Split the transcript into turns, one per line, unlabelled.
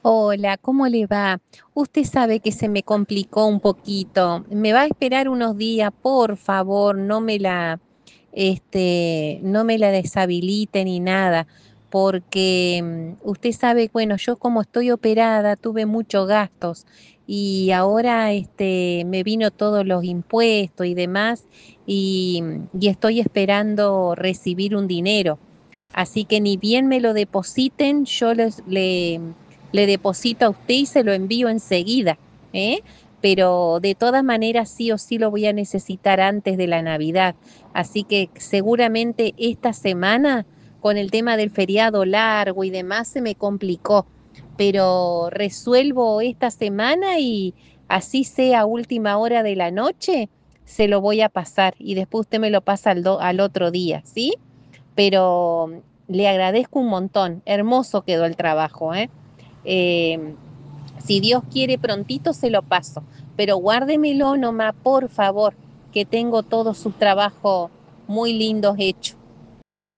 Hola, ¿cómo le va? Usted sabe que se me complicó un poquito. ¿Me va a esperar unos días, por favor? No me la deshabilite ni nada, porque usted sabe, bueno, yo como estoy operada, tuve muchos gastos y ahora me vino todos los impuestos y demás y estoy esperando recibir un dinero. Así que ni bien me lo depositen, le deposito a usted y se lo envío enseguida, ¿eh? Pero de todas maneras sí o sí lo voy a necesitar antes de la Navidad. Así que seguramente esta semana, con el tema del feriado largo y demás, se me complicó. Pero resuelvo esta semana y así sea a última hora de la noche, se lo voy a pasar y después usted me lo pasa al otro día, ¿sí? Pero le agradezco un montón. Hermoso quedó el trabajo, ¿eh? Eh, si Dios quiere, prontito se lo paso, pero guárdemelo nomás, por favor, que tengo todos sus trabajos muy lindos hechos.